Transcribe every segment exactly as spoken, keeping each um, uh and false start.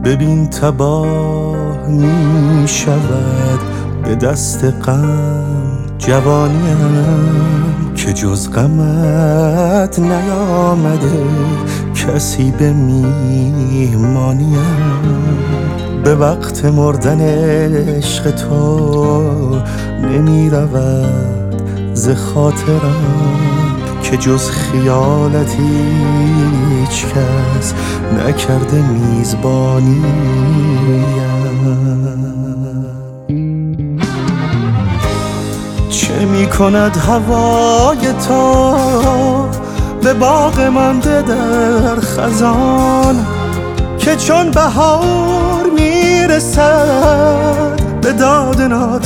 ببین تباه می شود به دست غم جوانیم، که جز غمت نیامده کسی به میهمانیم. به وقت مردن عشق تو نمی رود ز خاطرم، که جز خیالت هیچ کس نکرده میزبانیم. چه می کند هوای تو به باغ مانده در خزان، که چون بهار میرسد به داد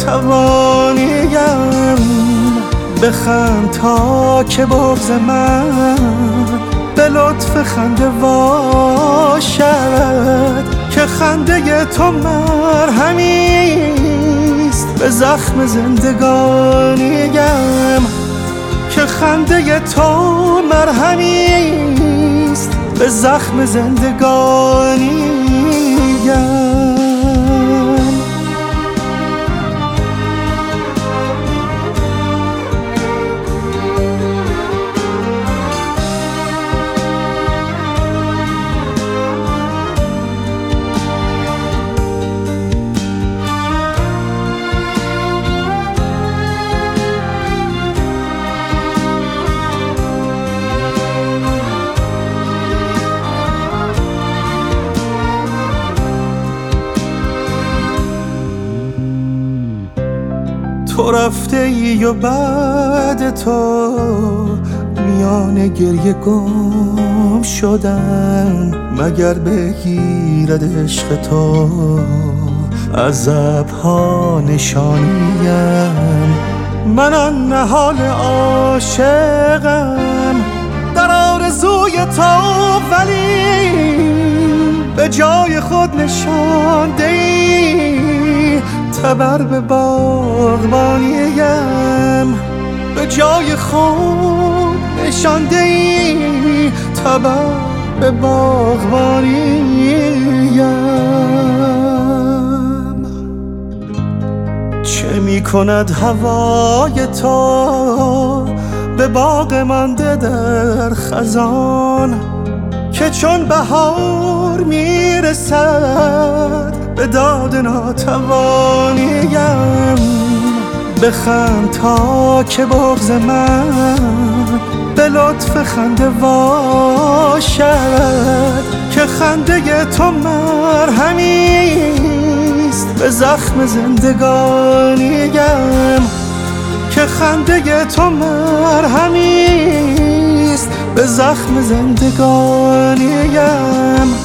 ناتوانیم. بخند تا که بغض من به لطف خنده باشد، که خنده تو مرهمیست به زخم زندگانیم. که خنده تو مرهمیست به زخم زندگانیم. تو رفته ای و بعد تو میان گریه گم شدم، مگر بگیرد عشق تو عذابها نشانیم. من آن نهال عاشقم در آرزوی تو، ولی به جای خود نشانده ای تبر به باغبانیم. به جای خود نشانده ای تبر به باغبانیم. چه می کند هوای تو به باغ مانده در خزان، که چون بهار میرسد به داد ناتوانیم. بخند تا که بغض من به لطف خنده باشد، که خنده تو مرهمیست به زخم زندگانیم. که خنده تو مرهمیست به زخم زندگانیم.